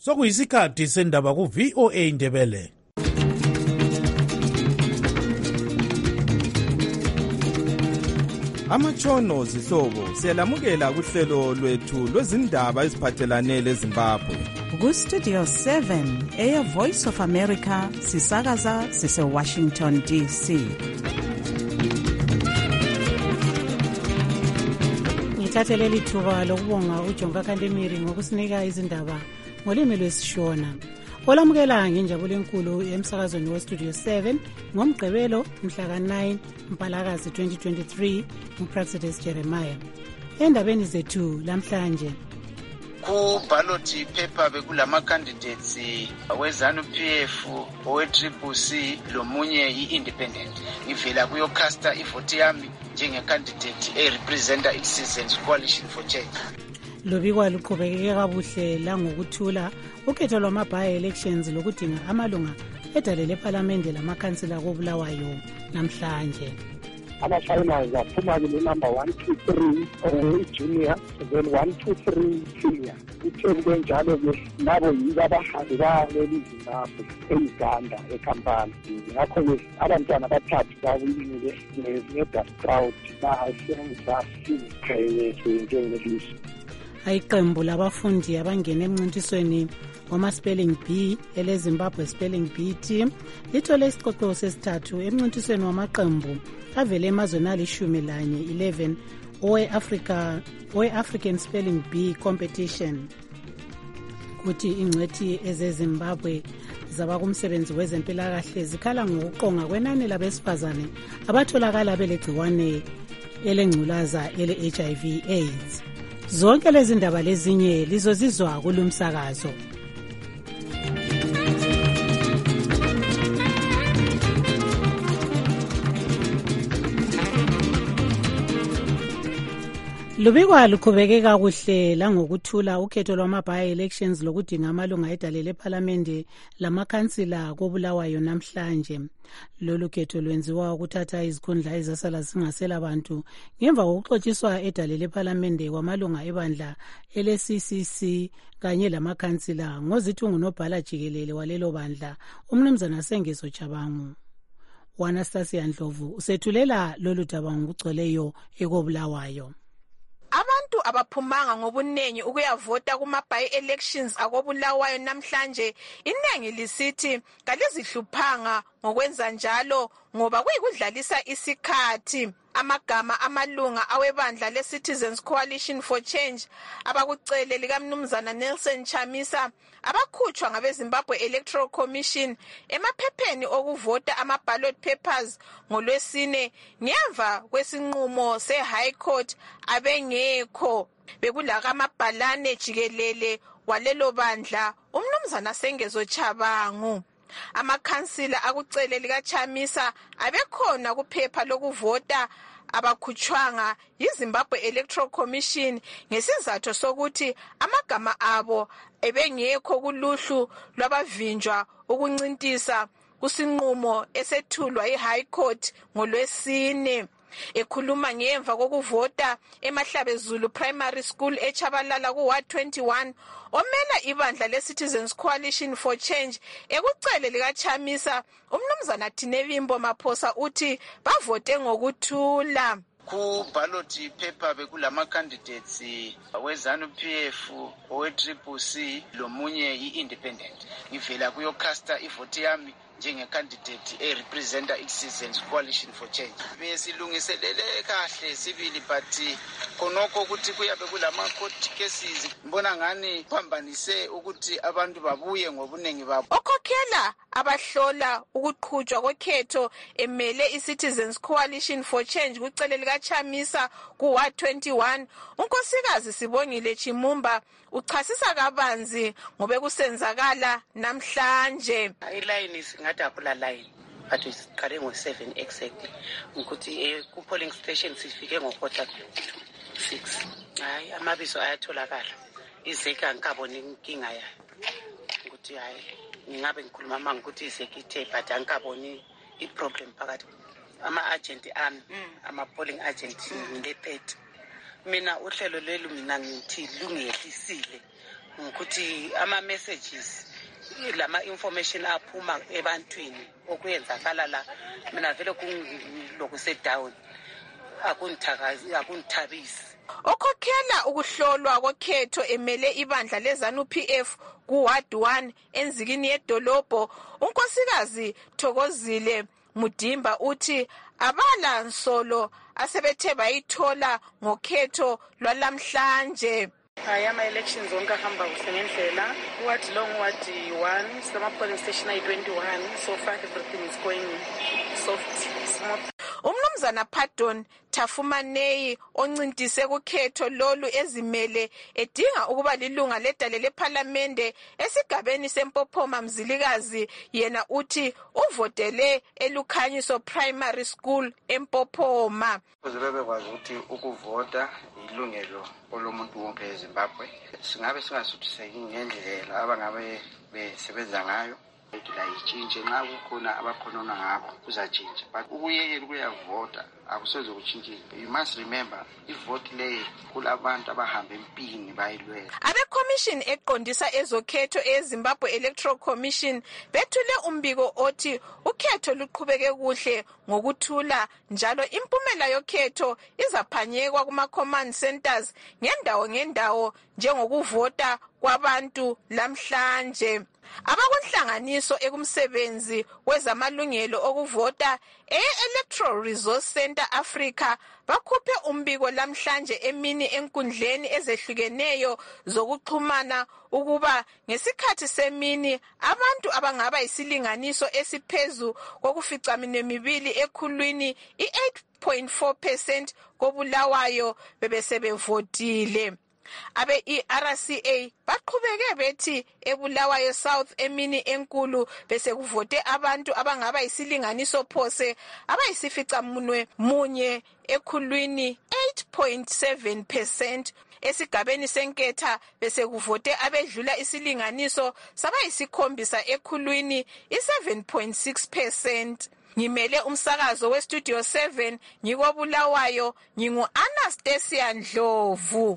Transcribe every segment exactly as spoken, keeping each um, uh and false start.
Sokuyisikhathi sendaba ku V O A Ndebele. Amatshono zihlobo siyalamukela kuhlelo lwethu lwezindaba eziphathelane leZimbabwe. Ku Studio seven eya Voice of America sisakaza sise Washington D C. Ngithathele lithuba lokubonga uJonga Kandemiri ngokusinika izindaba ngolimi lwesishona. Olamukela ngenjabulo enkulu emsakazweni we Studio seven ngomgqibelo mhla ka nine Mpalakazi twenty twenty-three uPresidency Jeremiah. Endabeni zethu lamhlanje ku ballot paper bekulama candidates weZanu P F, owe Triple C lomunye iindependent. Ngivela kuyo casta ivote yami njenge candidate e representa iCitizens Coalition for Change. Lobikwa luqhubekeke kabuhle la ngokuthula ukhetho lwama by elections lokudinga amalunga edale leParliament lamakhansila koBulawayo namhlanje. Ama-finals aphuma ke number one two three uh, junior, then one two three senior. Kuthe kunjalo ke labo yibo abahambi baleli Zimbabwe eUganda eKampala. Ngakho ke abantwana bathathu bawinile ne-Mega Crowd basenza siqhele njengelizwe. Ayiqembu labafundi abangena emncintisweni wama Spelling Bee ele Zimbabwe Spelling Bee team lithole isiqoqo sesithathu emncintisweni wamaqembu avele emazweni alishumi lanye eleven owe Africa owe African Spelling Bee competition. Kuthi ingcwethi ezeZimbabwe zaba kumsebenzi wezempilakahle zikhala ngokuqonga kwenani labesifazane abatholakala belegciwane elengculaza ele H I V AIDS. Zonke lezi ndaba lezinye lizozizwa kulumsakazo. Lubikwa luqhubeke kakuhle la ngokuthula ukhetho lwama by elections lokudinga amalunga edale leParliament lamakhansila koBulawayo namhlanje. Lolu khetho lwenziwa ukuthatha izikhundla ezasala zingasela abantu ngemva kokuxotshiswa edale leParliament kwamalunga ebandla ele C C C kanye lamakhansila ngozithu ngunobhala jikelele walelo bandla umnumzana Sengezo Chabangu. Wanastasia Ndlovu usethulela lolu daba ngokugcweleyo ekoBulawayo. Abantu abaphumanga ngobunengi ukuyavota kuma by elections akobulawayo namhlanje, inengi lisithi kalizihluphanga ngokwenza njalo ngoba kuyikudlalisa isikhathi. Amagama amalunga awebandla leCitizens Coalition for Change abakucele likamnumzana Nelson Chamisa abakhutshwa ngabeZimbabwe Electoral Commission emaphepheni okuvota ama-ballot papers ngolwesine ngemva kwesinqumo se-High Court abengekho. Bekulaka amabhalane jikelele walelo bandla umnumzana Sengezo Chabangu. Amakhansila akucele likaChamisa abekhona kuphepha lokuvota abakhutshwanga yiZimbabwe Electoral Commission ngesizathu sokuthi amagama abo ebengekho kuluhlu lwabavinjwa ukuncintisa kusinqumo esethulwa iHigh Court ngolwesine. Ekhuluma ngemva kokuvota eMahlabezulu Primary School eChabalala ku Ward twenty-one, omela ibandla leCitizens Coalition for Change ekucele likaChamisa umnumzana Thinevimbo Maphosa uthi bavote ngokuthula. Ku ballot paper bekulama candidates weZanu P F, owe Triple C lomunye iindependent. Ngivela kuyo casta ivote yami njenge candidate e representa iCitizens Coalition for Change. Besilungiselele kahle sibili but konoko ukuthi kuyabe kulama court cases mbona ngani phambanise ukuthi abantu babuye ngobunengi babo. Okhokhela abahlola ukuqhutshwa kokhetho emele iCitizens Coalition for Change kucele likaChamisa ku Ward twenty-one, unkosikazi Sibongile Chimumba uchasisa kabanzi ngobe kusenzakala namhlanje. Iline singadabula line but siqale ngo seven exactly ukuthi eh ku polling station sifike ngo quarter to six. Hayi amabizo ayatholakala izeka ngikabona inkinga ya ukuthi hayi ngingabe ngikhuluma manje ukuthi izekithe but angikaboni iproblem phakathi ama agent ami ama polling agent ngile thirty. Mina uhlelo lelu mina ngithi lungehlisile ukuthi ama messages lama information aphuma ebantwini okuyenzakala la mina vele kungilokuse down akuntakazi akunthabisi. Okhokhela ukuhlolwa kokhetho emele ibandla lezanu P F ku Ward one enzikini yedolobho unkosikazi Thokozile Mudimba uthi abala nsolo asebethe bayithola ngokhetho lwalamhlanje. Hayi ama-elections zonke ahamba kuhle ngendlela. Ward long ward one, sama-polling station ayi twenty-one, so far everything is going soft, smooth. Umnumzana Pardon Tafumanei oncintise kukhetho lolu ezimele edinga ukuba lilunga ledale lephalamende esigabeni sempophoma Mzilikazi yena uthi uvotele eLukhanyiso Primary School empophoma. Uzibebe kwazi ukuthi ukuvota ilungelo olomuntu wonke eZimbabwe. Singabe singasuthiseki ngendlela abangabe besebenza ngayo. La ichinje nxa kukhona abakhonona ngabo kuzatshintsha, but ukuyekela ukuyavota akusoze kutshintshe. You must remember ivote leyo kulabantu abahamba empini bayilwela. Abe commission eqondisa ezokhetho eZimbabwe Electoral Commission bethule umbiko othi ukhetho luqhubeke kuhle ngokuthula njalo impumela yokhetho izaphanyekwa kuma command centers ngendawo ngendawo njengokuvota kwabantu lamhlanje. Abakunhlanganiso ekumsebenzi wezamalungelo okuvota e-Electoral Resource Center Africa bakhuphe umbiko lamhlanje emini enkundleni ezehlukeneyo zokuxhumana ukuba ngesikhathi semini abantu abangaba isilinganiso esiphezulu kokuficamine mibili ekhulwini i-eight point four percent kobulawayo bebesebevotile. Abe I R C A baqhubeke bethi eBulawayo South emini enkulu bese kuvote abantu abangaba isilinganiso phose abayisificamunwe munye ekhulwini eight point seven percent. Esigabeni senketha bese kuvote abedlula isilinganiso sabayisikhombisa ekhulwini i-seven point six percent. Ngimele umsakazo weStudio seven ngikobulawayo ngingu Anastasia Ndlovu.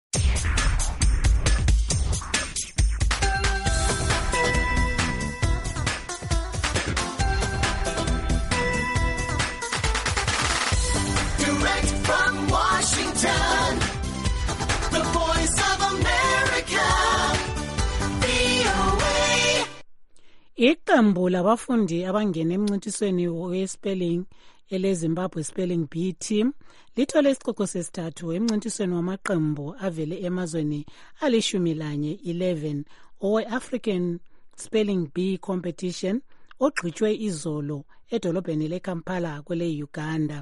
From Washington, the voice of America, V O A. Iqembu labafundi abangena emncintisweni we-spelling ele-Zimbabwe Spelling Bee team lithole isicoco sesithathu emncintisweni wamaqembu avele emazweni alishumi lanye eleven owe-African Spelling Bee competition ogqitshwe izolo edolobheni leKampala kwele-Uganda.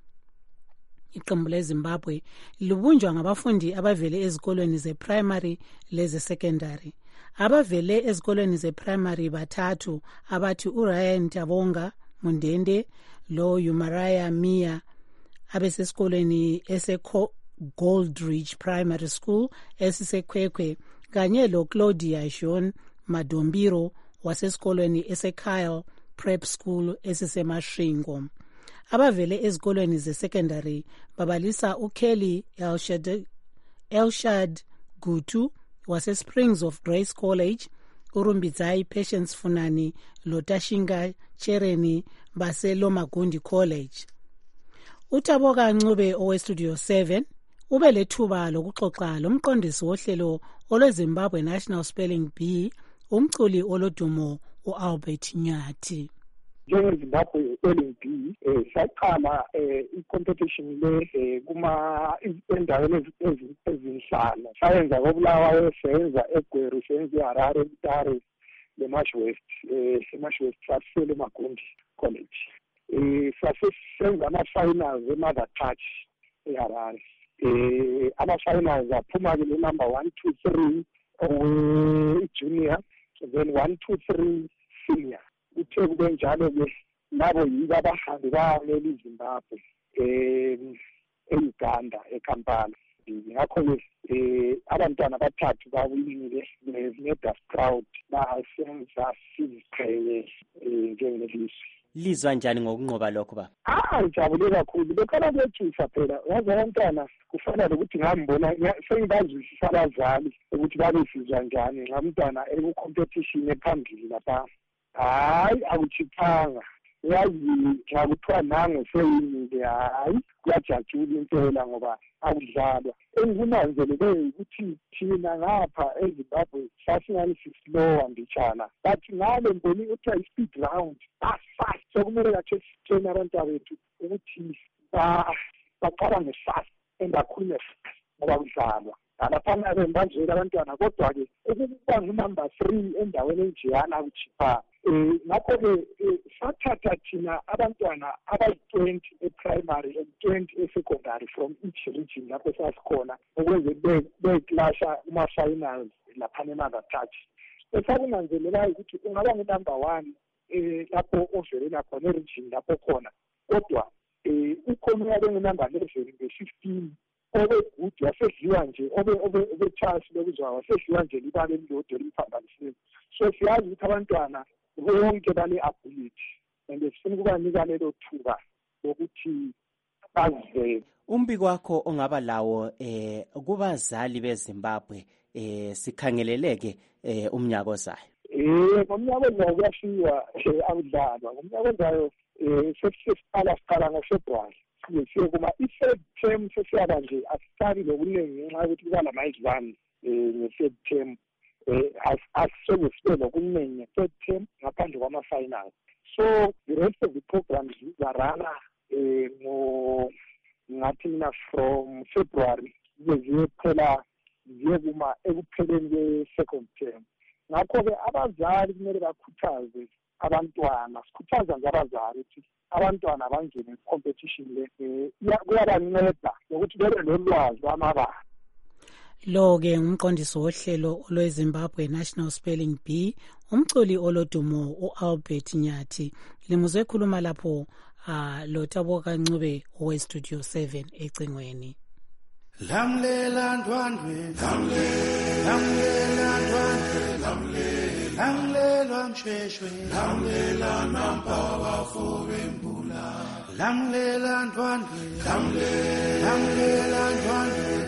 Iqembu leZimbabwe libunjwa ngabafundi abavele ezikolweni ze-primary leze-secondary. Abavele ezikolweni ze-primary bathathu abathi uRyan Tabonga Mundende lo Umaraya Mia abesesikolweni ese-Goldridge Primary School esiseKwekwe kanye lo Claudia John Madombiro wasesikolweni ese-Kyle Prep School esiseMashingo. Abavele ezikolweni ze-secondary babalisa uKelly Elshad, Elshad Gutu wase-Springs of Grace College, uRumbizai Patience Funani loTashinga Chereni base-Lomagundi College. Utaboka Ncube owe-Studio seven ube lethuba lokuxoxa lomqondisi wohlelo olweZimbabwe National Spelling Bee umculi olodumo u-Albert Nyathi. NjengeZimbabwe Spelling Bee eh saqala eh i-competition le kuma endaweni ezinhlanu sayenza koBulawayo senza eGweru senza eHarare eMtare leMash West eh eMash West sasele eMagundi College eh sasenza ama-finals eMother Touch eHarare eh ama-finals aphuma ke number one two three owe-junior then one two three senior. Uthe kube njalo ke labo yibo abahambi baleli Zimbabwe eh eUganda eKampala. Ngakho ke eh abantwana abathathu bawinile ne-Dust Crowd basenza siziqheye njengelizwe. lizwa njani ngokunqoba lokho baba? Ah, ngijabule kakhulu. Bekhala kuyethusa phela. Yazi abantwana kufana lokuthi ngambona sengibazwisisa abazali ukuthi babesizwa njani ngamntwana eku-competition ephambili lapha. Hayi, akuchiphanga. Yazi ngakuthiwa nange seyinile, hayi kuyajatshula impela ngoba akudlalwa. Engikunanzelele ukuthi thina ngapha eZimbabwe sasingani sislowa mbijana, but ngale mboni ukuthi i-speed round fast, sokumele kathi sithene abantu bethu ukuthi baqala nge-fast engakhulume fast ngoba kudlalwa. Alaphana-ke mbanje abantwana, kodwa-ke ukuba ngu-number three endaweni enjeyana akuchiphanga. Um ngakho-ke sathatha thina abantwana abayi-twenty e-primary and twenty e-secondary from each region lapho sasikhona ukuze beyiklasha kuma-finals laphana e-mother touch. Esakunanzelelayo ukuthi ungaba ngu-number one um lapho ovelela khona e-region lapho khona, kodwa um ukhona uyabe ngu-number eleven nge-fifteen obe-good wasedliwa nje, obe-chance lokuzwa wasedliwa nje libane elilodwa elimphambaniseni. So siyazi ukuthi abantwana bonke bane-ability and sifuna ukubanika lelo thuba lokuthi bazivele. Umbiko wakho ongaba lawo eh kubazali beZimbabwe eh sikhangeleleke eh umnyaka ozayo. Eh ngomnyaka ozayo kuyashiwa akudlalwa. Ngomnyaka ozayo eh sesiqala siqala ngoFebruary. Siye kuma i-third term sesiyaba nje asisali lokuningi ngenxa yokuthi kuba lama-exam um nge-third term. Um asisoke sibe nokuningi nge-third term ngaphandle kwama-final. So the rest of the programs zizarana um ngathi mina from February zize ziyephela ziye kuma ekupheleni kwe-second term. Ngakho-ke abazali kumele bakhuthaze abantwana, sikhuthaza nje abazali ukuthi abantwana bangene competition le kuyabanceda nokuthi bebe nolwazi lwamabala. Lo-ke ngumqondisi wohlelo olweZimbabwe National Spelling Bee, umculi olodumo u-Albert Nyathi. Limuzwe ekhuluma lapho uh, lo Thabo Kancube owe-Studio seven ecingweni. Lamlela ndwandwe, lamlela ndwandwe, lamlela mshweshwe, lamlela nampa wafube mbula, lamlela ndwandwe, lamlela ndwandwe,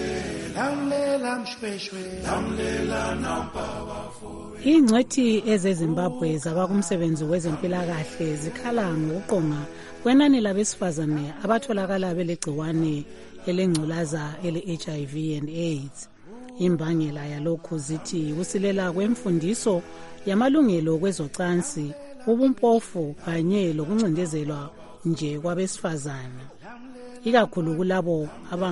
lamlela mshweshwe, lamlela nampa wafube. Ingcwethi ezeZimbabwe zabakumsebenzi wezempilakahle zikhala ngokuqonga kwenani labesifazane abatholakala belegciwane elengculaza ele-H I V and AIDS. Imbangela yalokhu zithi kusilela kwemfundiso yamalungelo kwezocansi, ubumpofu kanye lokuncindezelwa nje kwabesifazane, ikakhulu kulabo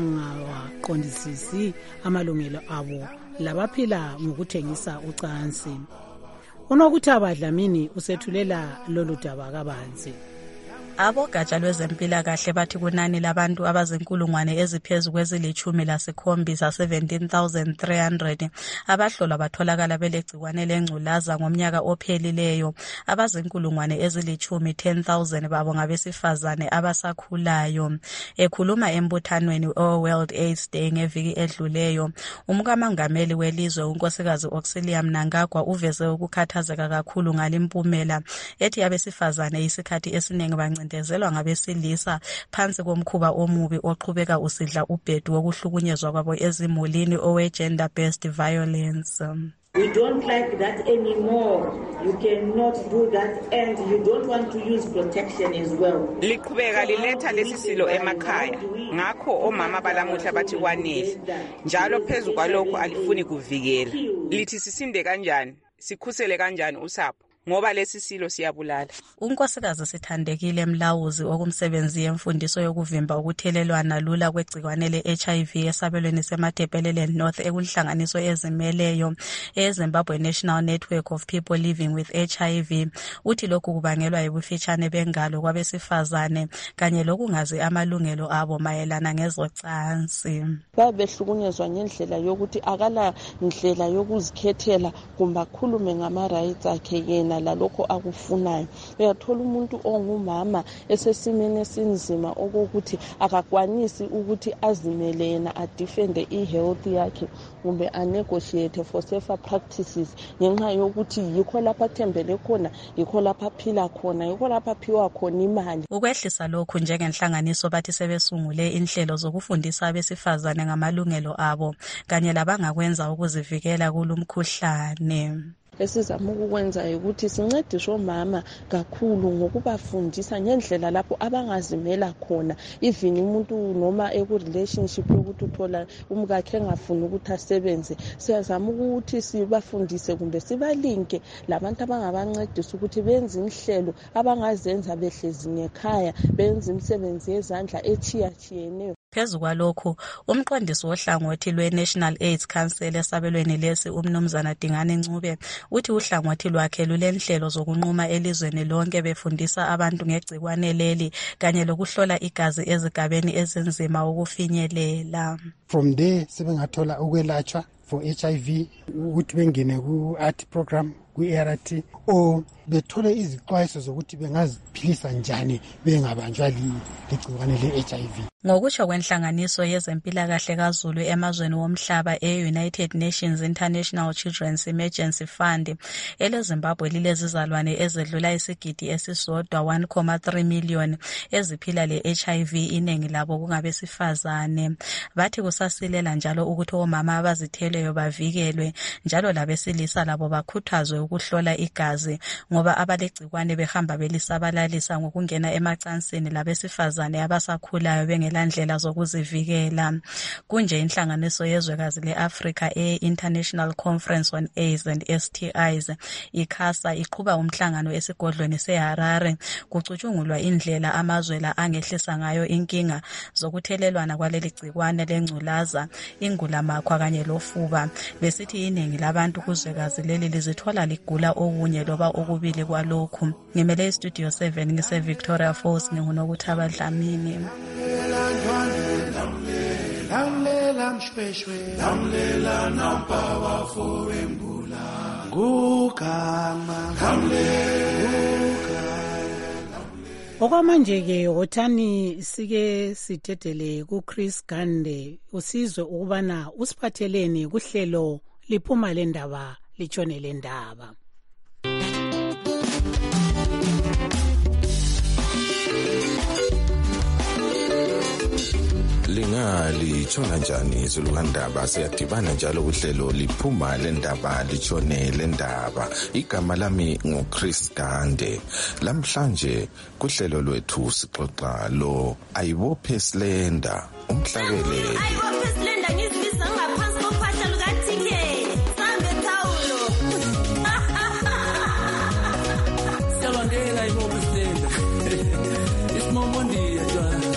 abangawaqondisisi amalungelo abo labaphila ngokuthengisa ucansi. Unokuthaba Dlamini usethulela lolu daba kabanzi. Abogatsha lwezempilakahle bathi kunani labantu abazinkulungwane eziphezulu kwezilithumi lasikhombisa seventeen thousand three hundred abahlolwa batholakala belegciwane lengculaza ngomnyaka ophelileyo. Abazinkulungwane ezilithumi ten thousand babo ngabesifazane abasakhulayo. Ekhuluma embuthanweni o-World AIDS Day ngeviki edluleyo, umkamangameli welizwe unkosikazi Auxilia Mnangagwa uveze ukukhathazeka kakhulu ngalimpumela ethi abesifazane isikhathi esiningi bancane ndezelwa ngabesilisa phansi komkhuba omubi oqhubeka usidla ubhedu wokuhlukunyezwa kwabo ezimulini owe-gender based violence. We don't like that anymore. You cannot do that and you don't want to use protection as well. Liqhubeka liletha lesisilo emakhaya. Ngakho omama balamuhla bathi kwanele. Njalo phezulu kwalokho alifuni kuvikela. Lithi sisinde kanjani? Sikhusele kanjani usapho? Ngoba lesisilo siyabulala. Unkosikazi Sithandekile Mlawuzi okumsebenzi yemfundiso yokuvimba ukuthelelwana lula kwegcikwane le-H I V esabelweni seMatabeleland North ekunhlanganiso ezimeleyo eZimbabwe National Network of People Living with H I V uthi lokhu kubangelwa yibufitshane bengalo kwabesifazane kanye lokungazi amalungelo abo mayelana ngezocansi. Babehlukunyezwa ngendlela yokuthi akala ndlela yokuzikhethela kumbe akhulume ngama rights akhe yena mayelana lalokho akufunayo. Uyathola umuntu ongumama esesimene esinzima okokuthi akakwanisi ukuthi azimele yena adefende i-health yakhe kumbe anegotiate for safer practices ngenxa yokuthi yikho lapha athembele khona, yikho lapha aphila khona, yikho lapha aphiwa khona imali. Ukwehlisa lokhu njengenhlanganiso bathi sebesungule inhlelo zokufundisa abesifazane ngamalungelo abo kanye labangakwenza ukuzivikela kulumkhuhlane. Esizama ukukwenza ukuthi sincediswe omama kakhulu ngokubafundisa ngendlela lapho abangazimela khona, even umuntu noma eku-relationship yokuthi uthola umkakhe engafuni ukuthi asebenze. Siyazama ukuthi sibafundise kumbe sibalinke labantu abangabancedisa ukuthi benze inhlelo abangazenza behlezi ngekhaya, benze imisebenzi yezandla etshiyatshiyeneyo. Phezu kwalokhu, umqondisi wohlangothi lwe-National AIDS Council esabelweni lesi umnumzana Dingane Ncube uthi uhlangothi lwakhe lulenhlelo zokunquma elizweni lonke befundisa abantu ngegcikwane leli kanye lokuhlola igazi ezigabeni ezinzima ukufinyelela. From there sebengathola ukwelatshwa for H I V ukuthi bengene ku-A R T program, ku-A R T, or bethole izixwayiso zokuthi bengaziphilisa njani bengabanjwa ligciwane le-H I V. Ngokutsho kwenhlanganiso yezempilakahle kaZulu emazweni womhlaba e-United Nations International Children's Emergency Fund, eleZimbabwe lilezizalwane ezedlula isigidi esisodwa one point three million eziphila le-H I V, iningi labo kungabesifazane. Bathi kusasilela njalo ukuthi omama abazitheleyo bavikelwe njalo labesilisa labo bakhuthazwe ukuhlola igazi ngoba abalegcikwane behamba belisabalalisa ngokungena emacansini labesifazane abasakhulayo bengelandlela zokuzivikela. Kunje inhlanganiso yezwekazi le-Africa e-International Conference on AIDS and S T Is, ikhasa iqhuba umhlangano esigodlweni seHarare kucutshungulwa indlela amazwe la angehlisa ngayo inkinga zokuthelelwana kwaleli gcikwane lengculaza, ingulamakhwa kanye lofuba. Besithi iningi labantu kuzwekazi leli lizithola ligula okunye loba okubili kwalokhu. Ngimele iStudio seven ngise Victoria Falls, ngingunokuthaba Dlamini. Lamlela mshweshwe, lamlela nampawa for embula. Gugama, lamlela. Okwamanje-ke Hothani sike sithethele kuChris Gande usizwe ukubana usiphatheleni kuhlelo liphuma lendaba litshone lendaba. Lingali tshona njani izulu kandaba siyadibana njalo kuhlelo liphuma lendaba litshone lendaba. Igama lami nguChris Gande. Lamhlanje kuhlelo lwethu sixoxa lo Ayibophe Slender umhlabeleli. Ayibophe Slender ngizibisa ngaphansi kophahla lukaTK sambe thawulo. Siyabangela Ayibophe Slender. Isimomondiya jwana.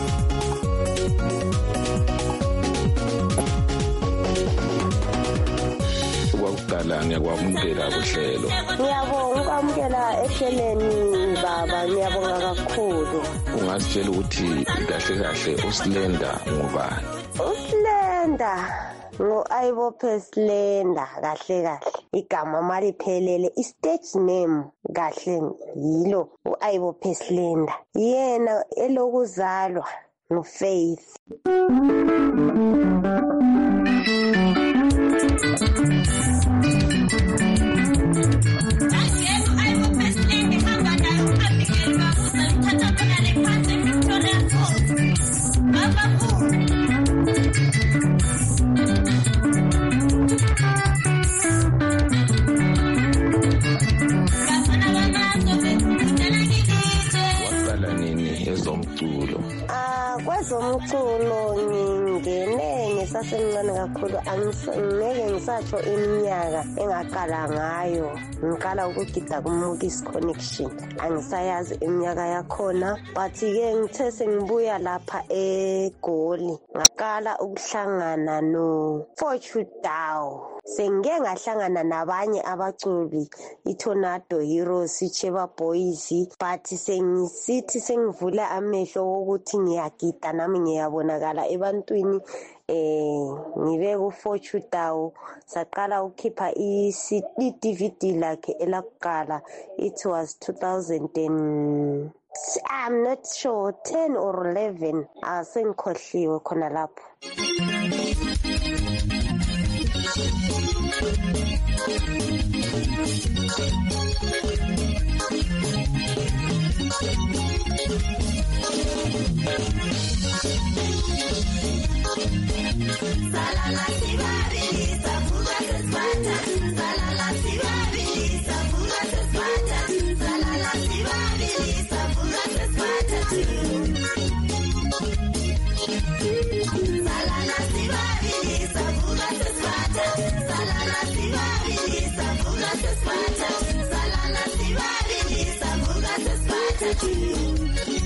Ngiyaqala ngiyakwamukela kuhlelo. Ngiyabonga ukwamukela ehleleni baba, ngiyabonga kakhulu. Ungasitshela ukuthi kahle kahle uSlender ngubani? uSlender ngo Ayibophe Slender kahle kahle. Igama maliphelele i-stage name kahle yilo uAyibophe Slender. Yena elokuzalwa nguFaith. Kwezomculo ngingene ngisasemncane kakhulu, angeke ngisatsho iminyaka engaqala ngayo. Ngiqala ukugida kuMukis Connection, angisayazi iminyaka yakhona, but-ke ngithe sengibuya lapha eGoli ngaqala ukuhlangana no Fortune Dow. sengike ngahlangana nabanye abaculi iTornado Heroes, iCheba Boys, but sengisithi sengivula amehlo ukuthi ngiyagida nami ngiyabonakala ebantwini. Eh ngibe ku Fortune Tao saqala ukukhipha i-D V D lakhe elakuqala. It was two thousand and I'm not sure ten or eleven. Asengikhohliwe khona lapho. Salala sibari savuka sesiphatha salala sibari savuka sesiphatha salala sibari savuka sesiphatha salala sibari savuka sesiphatha salala sibari savuka sesiphatha salala sibari savuka sesiphatha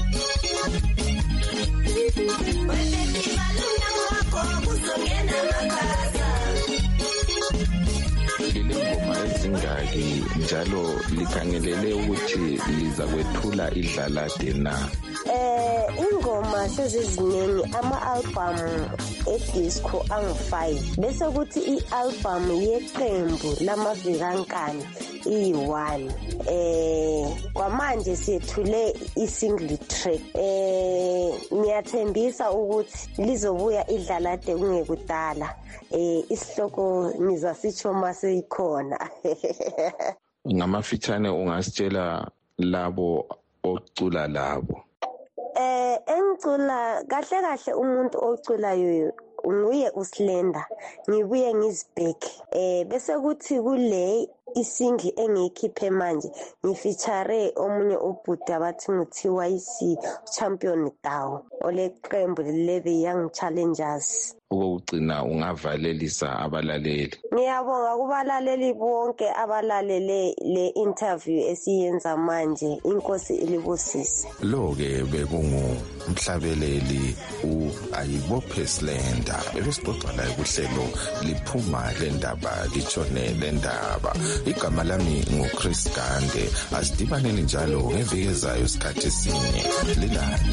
Ilingoma ezingaki njalo likhangelele ukuthi liza kwethula idlalade na? Eh ingoma seziziningi, ama-album edisco angu-five bese kuthi i-album yeqembu lamavikankani iyi-one. Eh kwamanje siyethule i-single track. Eh ngiyathembisa ukuthi lizobuya idlalade kungekudala. Eh isihloko nizasitsho maseyikhona. Ngamafitshane ungasitshela labo ocula labo? Eh engicula kahle kahle umuntu oculayo nguye uSlender, ngibuye ngizibheke. Eh bese kuthi kule isingi engiyikhiphe manje ngifeature omunye ubhuti abathi nguthiwa isi champion Tao oleqembu le Young Challengers. Ukugcina ungavalelisa abalaleli. Ngiyabonga kubalaleli bonke abalalele le interview esiyenza manje. Inkosi ilibusise. Lo ke bekungu umhlabeleli u-Ayibophe Slender ebesixoxa laye kuhlelo liphuma lendaba litshone lendaba. Igama lami nguChris Gande. Asidibaneni njalo ngeviki ezayo isikhathi esinye. Lilani.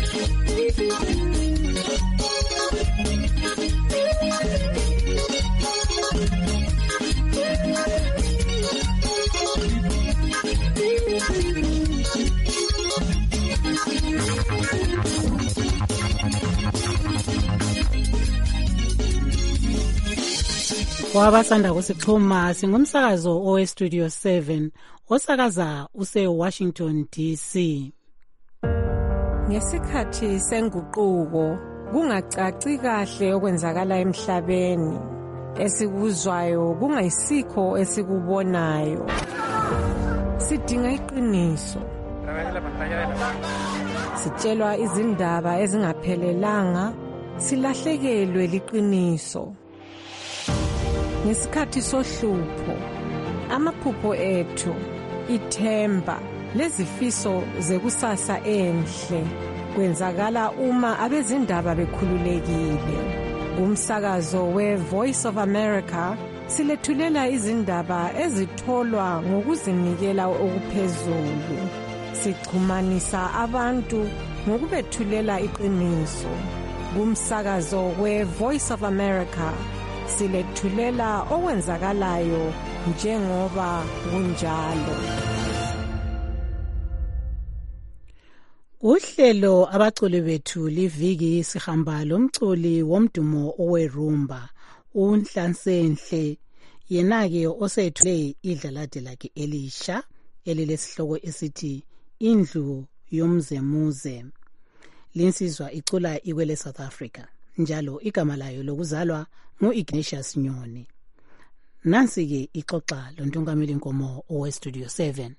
Wabasanda kusixhuma singumsakazo owe Studio seven osakaza use Washington D C. Ngesikhathi senguquko kungacaci kahle okwenzakala emhlabeni, esikuzwayo kungayisikho esikubonayo. Sidinga iqiniso. Sitshelwa izindaba ezingaphelelanga, silahlekelwe liqiniso. Ngesikhathi sohlupho, amaphupho ethu, ithemba lezifiso zekusasa enhle kwenzakala uma abezindaba bekhululekile. Umsakazo we-Voice of America silethulela izindaba ezitholwa ngokuzinikela okuphezulu. Sixhumanisa abantu ngokubethulela iqiniso. Umsakazo we-Voice of America silethulela okwenzakalayo njengoba kunjalo. Uhlelo abaculi bethu liviki sihamba lomculi womdumo owerumba uNhlansenhle, yena-ke osethule idlalade lakhe elisha elilesihloko esithi Indlu Yomzemuze. Linsizwa icula ikwele South Africa, njalo igama layo lokuzalwa ngu-Ignatius Nyoni. Nansi-ke ixoxa loNtungameli Nkomo owe Studio seven.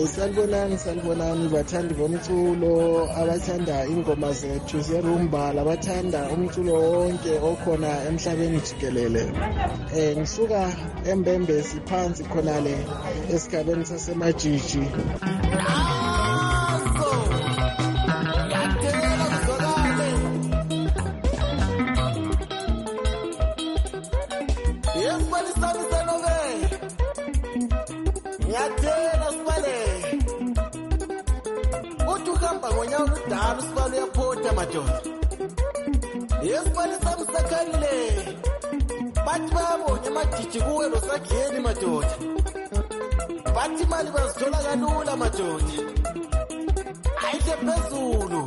salibonani salibonani bathandi bomculo abathanda ingoma zethu zerumba labathanda umculo wonke okhona emhlabeni jikelele. Eh ngisuka eMbembe siphansi khonale esigabeni sasemajiji. Dalo sibalo yaphota madoda. Yesibalo samsakalile. Bathi babonye amajiji kuwe losageni madoda. Bathi imali bazithola kalula madoda. Ayike phezulu.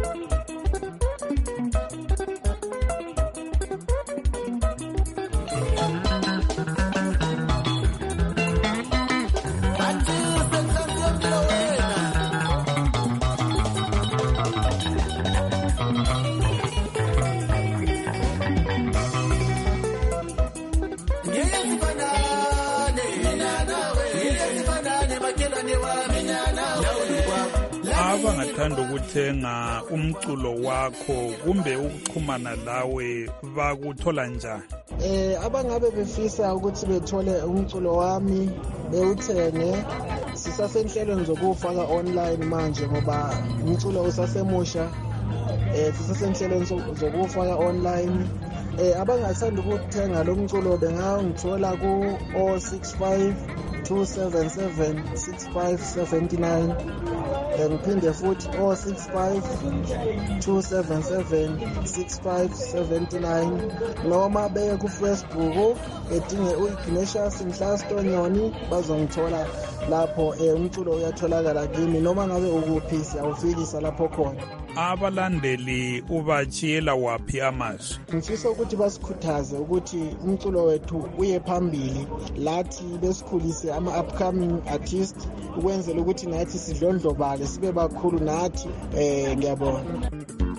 abangathanda ukuthenga umculo wakho kumbe ukuxhumana lawe bakuthola njani? Eh abangabe befisa ukuthi bethole umculo wami bewuthenge sisasenhlelweni zokufaka online manje ngoba umculo usasemusha eh sisasenhlelweni zokufaka online. Eh abangathanda ukuthenga lo mculo bengangithola ku zero six five two seven seven six five seven nine ngiphinde futhi zero six five two seven seven six five seven nine noma beye ku Facebook edinge uIgnatius Mhlastonyoni bazongithola lapho eh umculo uyatholakala kimi noma ngabe ukuphi siyawufikisa lapho khona. Abalandeli ubachiyela waphi amazwi? Ngifisa ukuthi basikhuthaze ukuthi umculo wethu uye phambili lathi besikhulise ama upcoming artists ukwenzela ukuthi nathi sidlondlobale sibe bakhulu nathi eh ngiyabona.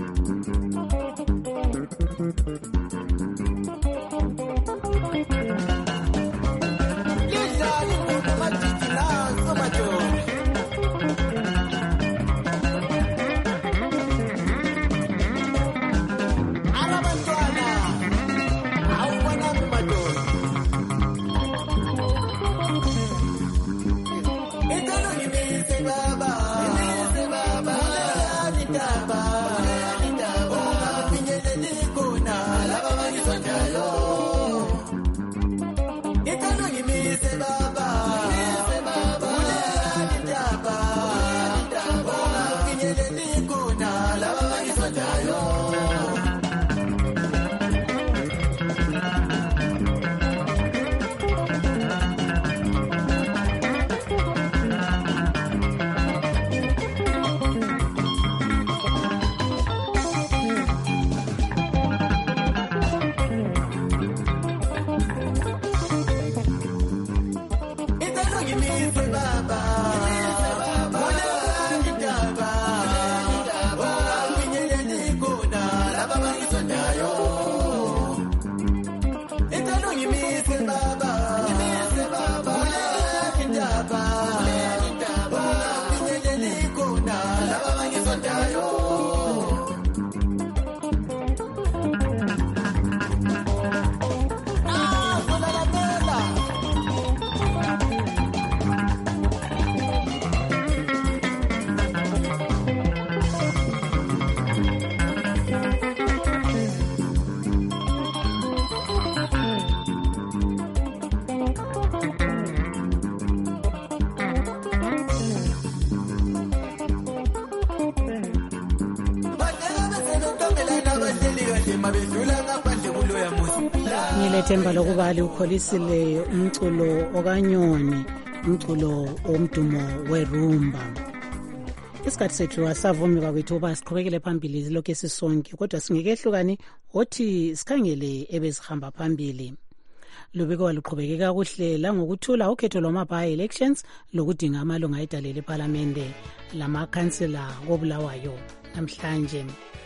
Ngilethemba lokuba liukholisile umculo okanyoni, umculo omdumo werumba. Isikhathi sethu asavumi bakwethu uba siqhubekele phambili lokho esisonke, kodwa singekehlukani othi sikhangele ebezihamba phambili. Lubiko waluqhubeke kakuhle la ngokuthula ukhetho lwama elections lokudinga amalunga edale leParlamente lamakhansela kobulawayo namhlanje.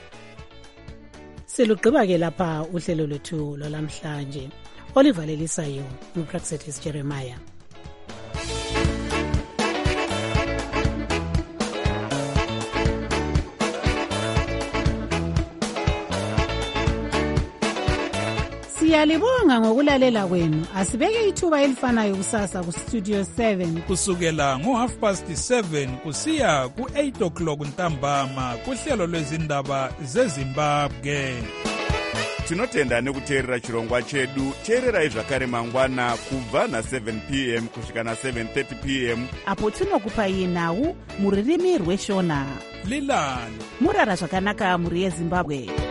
Silugqiba ke lapha uhlelo lwethu lolamhlanje. Oliver Lelisayo, uPraxetis Jeremiah. Siyalibonga ngokulalela kwenu. Asibeke ithuba elifanayo kusasa ku Studio seven kusukela ngo half past seven kusiya ku eight o'clock ntambama kuhlelo lwezindaba zeZimbabwe. Tinotenda nekuteerera chirongwa chedu. Teererai zvakare mangwana kubva na seven p m kusvika na seven thirty p m apo tinokupai nhau muririmi rweshona. Lilani murara zvakanaka muri yeZimbabwe.